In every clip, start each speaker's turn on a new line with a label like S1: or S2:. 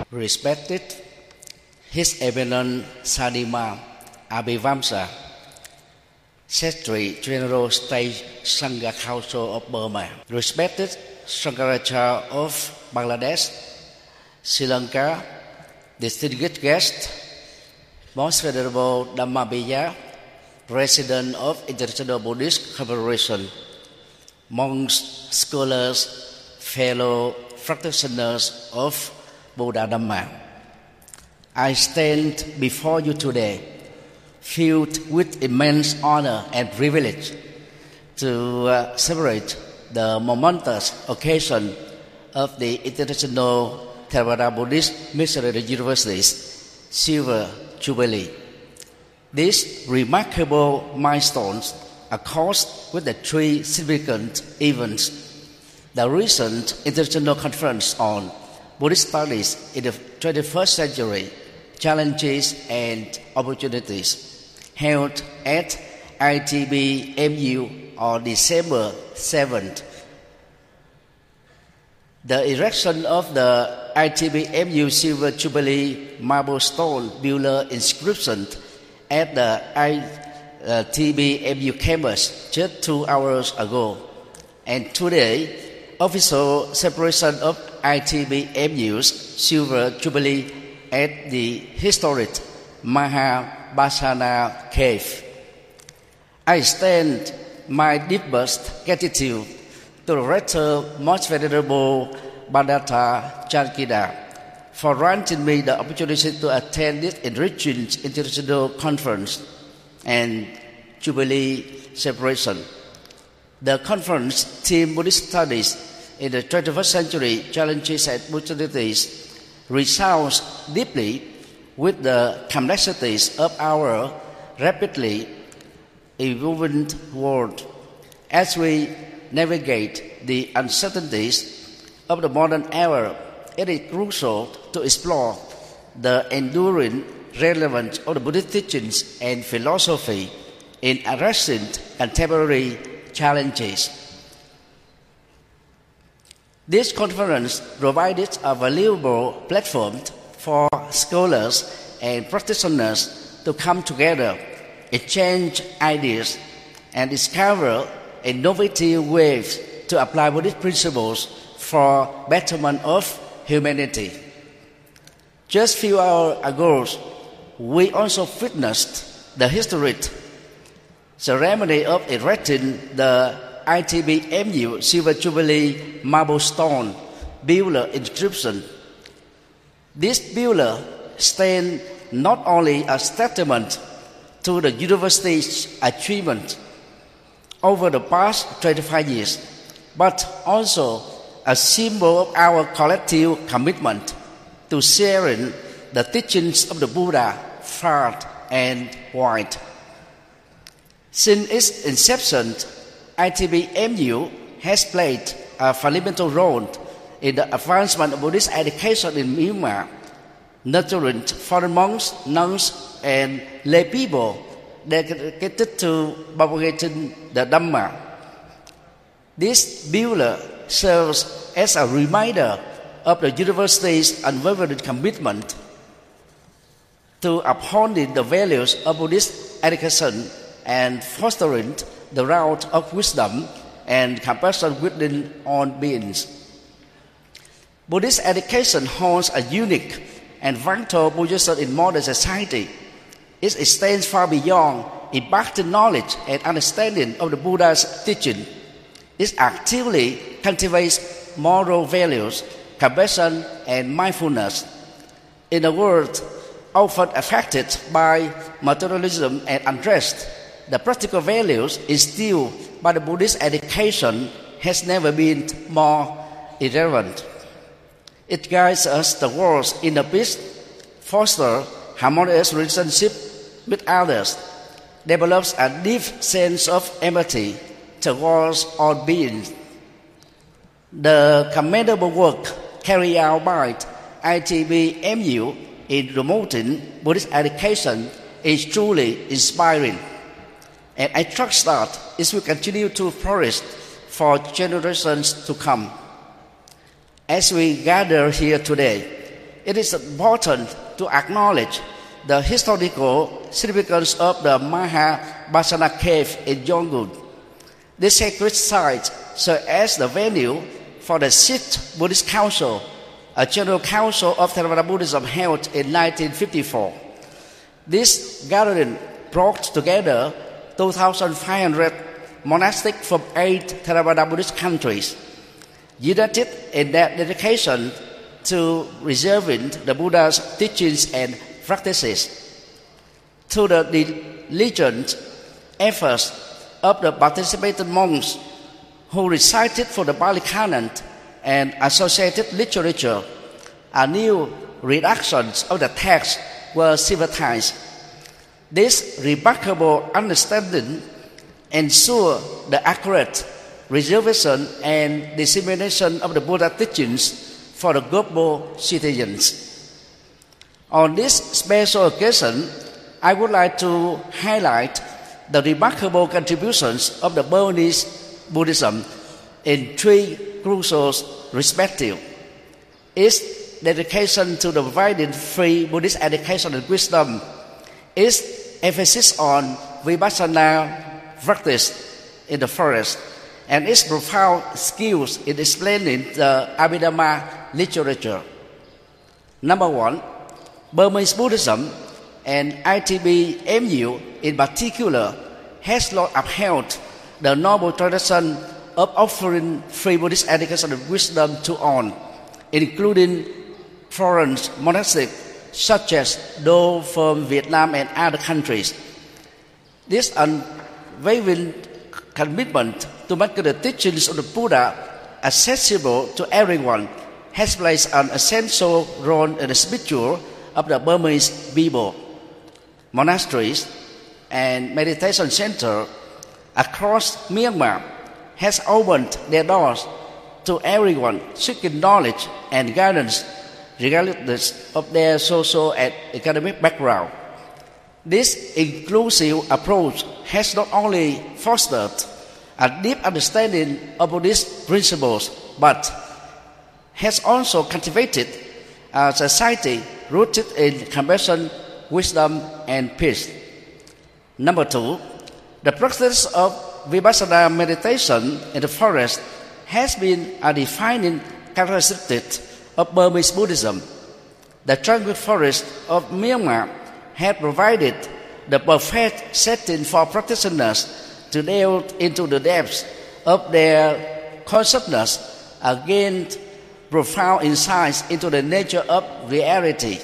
S1: Respected His Eminence Sadima Abhivamsa, Secretary General State Sangha Council of Burma, respected Shankaracharya of Bangladesh, Sri Lanka, distinguished guest, Most Venerable Dhammavijaya, President of International Buddhist Corporation, monks, scholars, fellow practitioners of Buddha Dhamma. I stand before you today filled with immense honor and privilege to celebrate the momentous occasion of the International Theravada Buddhist Missionary University's Silver Jubilee. These remarkable milestones are caused with the three significant events: the recent International Conference on Buddhist Studies in the 21st Century, Challenges and Opportunities, held at ITBMU on December 7th. The erection of the ITBMU Silver Jubilee marble stone builder inscription at the ITBMU campus just 2 hours ago, and today official celebration of ITBMU's Silver Jubilee at the historic Mahabhasana Cave. I extend my deepest gratitude to the Rector Most Venerable Bhadata Chandkida for granting me the opportunity to attend this enriching international conference and Jubilee celebration. The conference theme Buddhist Studies in the 21st Century, Challenges and Opportunities resounds deeply with the complexities of our rapidly evolving world. As we navigate the uncertainties of the modern era, it is crucial to explore the enduring relevance of the Buddhist teachings and philosophy in addressing contemporary challenges. This conference provided a valuable platform for scholars and practitioners to come together, exchange ideas, and discover innovative ways to apply Buddhist principles for betterment of humanity. Just a few hours ago, we also witnessed the historic ceremony of erecting the ITBMU Silver Jubilee marble stone builder inscription. This builder stands not only as testament to the university's achievement over the past 25 years, but also a symbol of our collective commitment to sharing the teachings of the Buddha far and wide. Since its inception, ITBMU has played a fundamental role in the advancement of Buddhist education in Myanmar, nurturing foreign monks, nuns, and lay people dedicated to propagating the Dhamma. This builder serves as a reminder of the university's unwavering commitment to upholding the values of Buddhist education and fostering the route of wisdom and compassion within all beings. Buddhist education holds a unique and vital position in modern society. It extends far beyond imparting knowledge and understanding of the Buddha's teaching. It actively cultivates moral values, compassion, and mindfulness. In a world often affected by materialism and unrest, the practical values instilled by the Buddhist education has never been more relevant. It guides us towards inner peace, fosters harmonious relationship with others, develops a deep sense of empathy towards all beings. The commendable work carried out by ITBMU in promoting Buddhist education is truly inspiring, and I trust that it will continue to flourish for generations to come. As we gather here today, it is important to acknowledge the historical significance of the Mahabasana cave in Yongun. This sacred site served as the venue for the 6th Buddhist Council, a general council of Theravada Buddhism held in 1954. This gathering brought together 2,500 monastics from 8 Theravada Buddhist countries, united in their dedication to preserving the Buddha's teachings and practices. Through the diligent efforts of the participating monks who recited for the Pali Canon and associated literature, a new redactions of the text were systematized. This remarkable understanding ensured the accurate preservation and dissemination of the Buddha teachings for the global citizens. On this special occasion, I would like to highlight the remarkable contributions of the Burmese Buddhism in 3 crucial respects: its dedication to the providing free Buddhist education and wisdom, its emphasis on Vipassana practice in the forest, and its profound skills in explaining the Abhidhamma literature. Number 1, Burmese Buddhism, and ITB-MU in particular, has long upheld the noble tradition of offering free Buddhist education and wisdom to all, including foreign monastics such as those from Vietnam and other countries. This unwavering commitment to make the teachings of the Buddha accessible to everyone has played an essential role in the spiritual of the Burmese people. Monasteries and meditation centers across Myanmar has opened their doors to everyone seeking knowledge and guidance regardless of their social and economic background. This inclusive approach has not only fostered a deep understanding of Buddhist principles, but has also cultivated a society rooted in compassion, wisdom, and peace. Number 2, the practice of Vipassana meditation in the forest has been a defining characteristic of Burmese Buddhism. The tranquil forest of Myanmar had provided the perfect setting for practitioners to delve into the depths of their consciousness, gain profound insights into the nature of reality.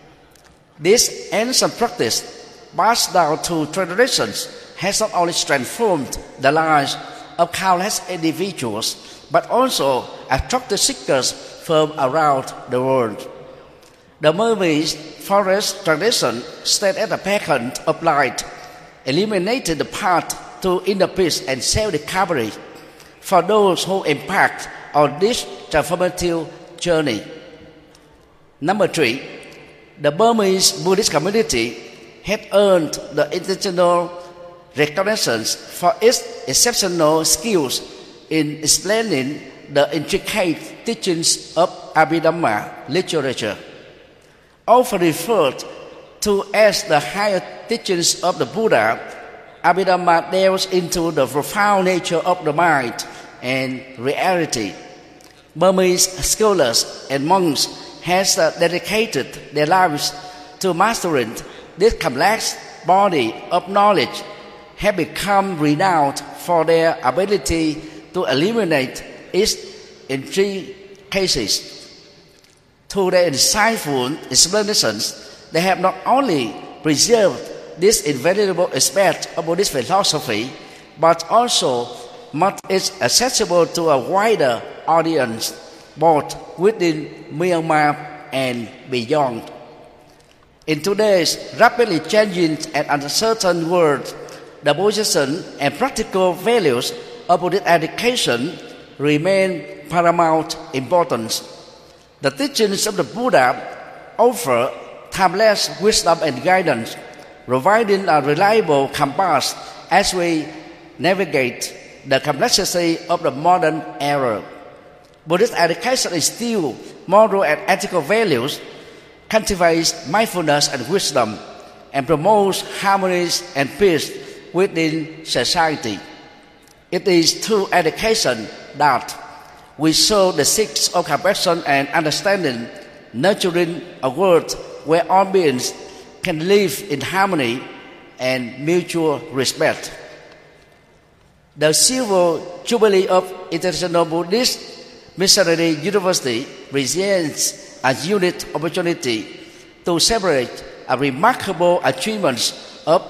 S1: This ancient practice, passed down through generations, has not only transformed the lives of countless individuals, but also attracted seekers from around the world. The Burmese forest tradition stands at the beacon of light, illuminating the path to inner peace and self-discovery for those who embark on this transformative journey. Number 3, the Burmese Buddhist community had earned the international recognition for its exceptional skills in explaining the intricate teachings of Abhidhamma literature. Often referred to as the higher teachings of the Buddha, Abhidhamma delves into the profound nature of the mind and reality. Burmese scholars and monks have dedicated their lives to mastering this complex body of knowledge, have become renowned for their ability to eliminate its intricacies. Through their insightful explanations, they have not only preserved this invaluable aspect of Buddhist philosophy, but also made it accessible to a wider audience, both within Myanmar and beyond. In today's rapidly changing and uncertain world, the position and practical values of Buddhist education remain paramount importance. The teachings of the Buddha offer timeless wisdom and guidance, providing a reliable compass as we navigate the complexity of the modern era. Buddhist education instills moral and ethical values cultivates mindfulness and wisdom, and promotes harmony and peace within society. It is through education that we sow the seeds of compassion and understanding, nurturing a world where all beings can live in harmony and mutual respect. The Silver Jubilee of International Buddhist Missionary University presents a unique opportunity to celebrate a remarkable achievements of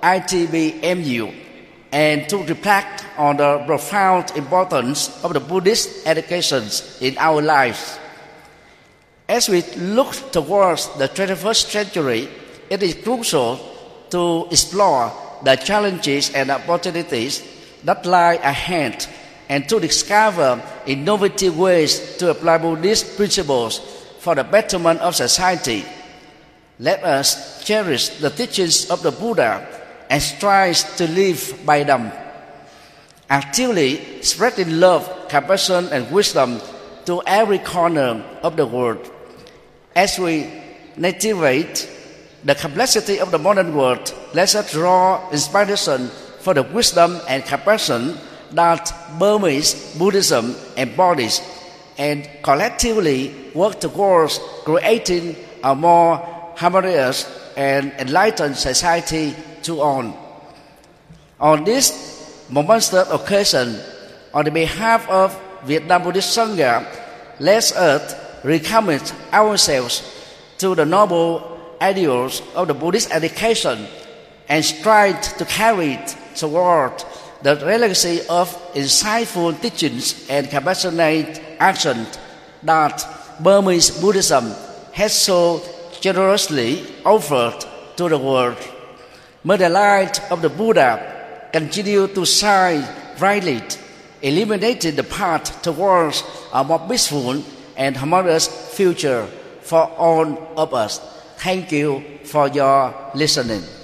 S1: ITBMU and to reflect on the profound importance of the Buddhist educations in our lives. As we look towards the 21st century, it is crucial to explore the challenges and opportunities that lie ahead and to discover innovative ways to apply Buddhist principles for the betterment of society. Let us cherish the teachings of the Buddha and strive to live by them, actively spreading love, compassion, and wisdom to every corner of the world. As we navigate the complexity of the modern world, let us draw inspiration for the wisdom and compassion that Burmese Buddhism embodies, and collectively work towards creating a more harmonious and enlightened society to all. On this momentous occasion, on the behalf of Vietnam Buddhist Sangha, let us recommit ourselves to the noble ideals of the Buddhist education and strive to carry it toward the legacy of insightful teachings and compassionate action that Burmese Buddhism has so generously offered to the world. May the light of the Buddha continue to shine brightly, illuminating the path towards a more peaceful and harmonious future for all of us. Thank you for your listening.